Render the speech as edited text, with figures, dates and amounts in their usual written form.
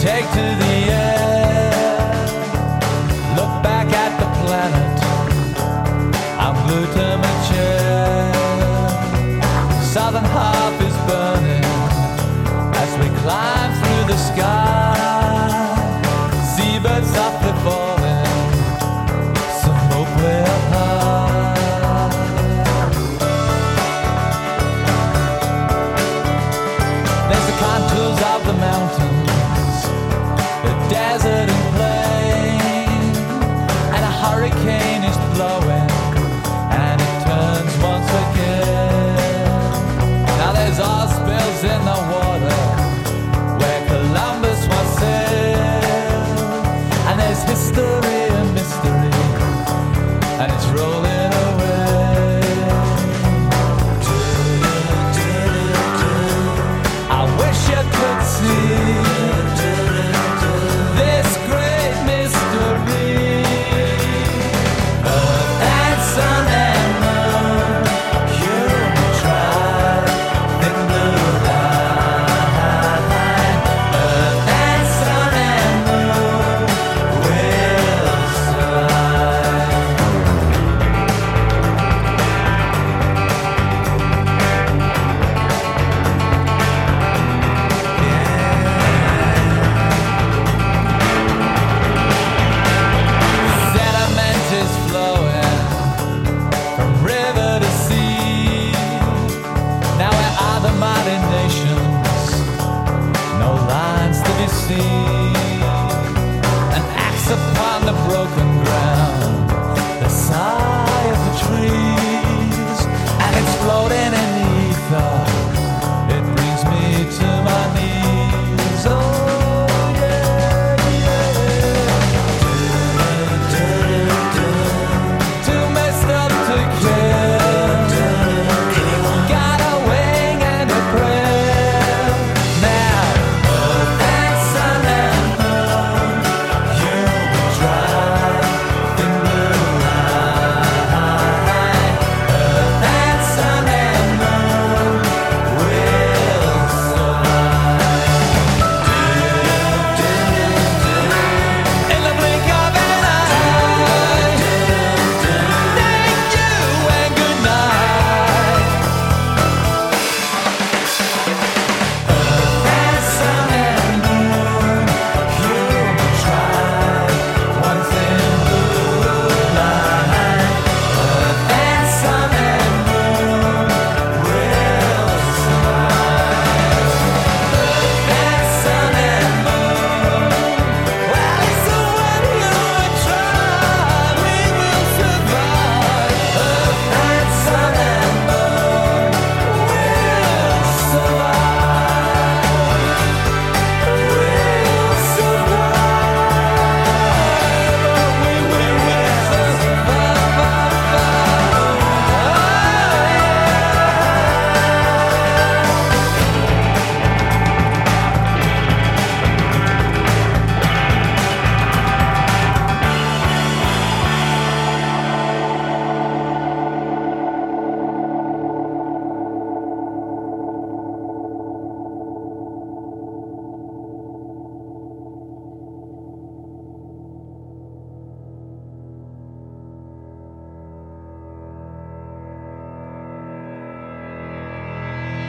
take to the air. Look back at the planet, I'm glued to my chair. Southern half is burning as we climb through the sky. Seabirds softly falling, smoke way up high. There's the contours of the mountains, the desert and plain, and a hurricane is blowing, and it turns once again. Now there's oil spills in the water where Columbus once sailed, and there's history and mystery, and it's rolling away. I wish you could see this great mystery. Earth and sun and moon, human tribe, thin blue line. Earth and sun and moon will sigh. Sediment is flowing from river to sea. Now where are the mighty nations? No lines to be seen.